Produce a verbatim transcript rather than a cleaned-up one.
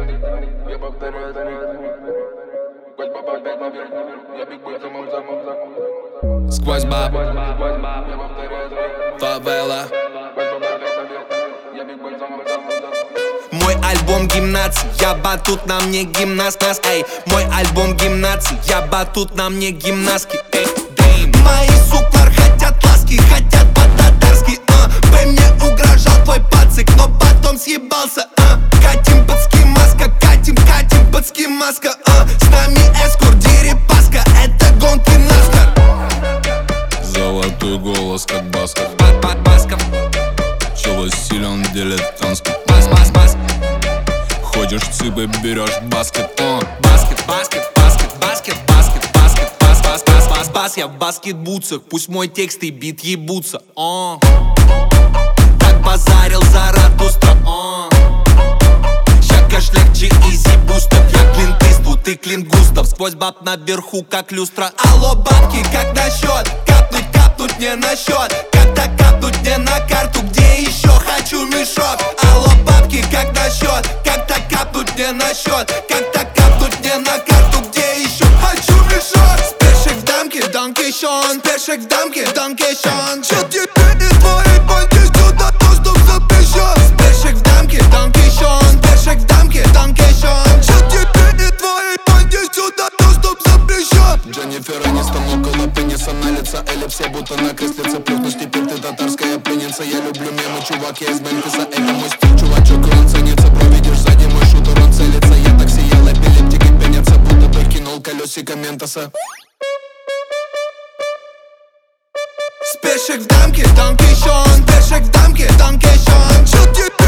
Я повторяю это сквозь баб опять наверх. Я биг бой замом замом. Сквозь баб, фавела. Мой альбом гимнации, я батут, на мне гимнаст, нас, эй. Мой альбом гимнации, я батут, на мне гимнастки, эй. Мои суклар хотят ласки, хотят по-татарски, а. Бэй мне угрожал твой пацик, но потом съебался, а. Катим под ски маска, катим, катим под ски маска, а. С нами эскорт, дерипаска, это гонки наскар. Золотой голос, как Басков. Басков. Чело силен, дилетантский. Бас, бас, бас. Ходишь в цыбы, берешь баскет. О. Баскет, баскет, баскет, баскет, баскет, баскет, бас, бас, бас, бас, бас. Я в баскетбутсах, пусть мой текст и бит ебутся. О. Так базарил Заратустра. О. Ща кашляк, чи изи бустер. Я Клинт Иствуд, ты Клинт Густав. Сквозь баб наверху, как люстра. Алло, бабки, как насчет? Капнуть, капнуть не на счет. Как-то капнуть не на карту. Где еще хочу мешок? Алло, бабки, как насчет? Как-то капнуть не на счет. Как-то капнуть не на карту. Где еще хочу мешок? Спешек в дамке, Донки Шон. Спешек в дамке, Донки Шон. Чё тебе и твоей банде сюда доступ запрещен? Спешек в дамке, Донки Шон. Спешек в дамке, Донки Шон. Чё тебе и твоей банде сюда доступ запрещен? Дженнифер Анистон около пениса на лица. Или все будто на креслице. Плюхнусь, теперь ты татарская пленница. Я люблю мемы, чувак, я из Мемфиса. Это мой стиль, чувачок, и он ценится. Проведешь сзади мой шутер, он целится. Я так сиял, эпилептики пенятся. Будто бы кинул колесико Ментоса. Спешек в дамке, Донки Шон. Спешек в дамке, Донки Шон. Чё тебе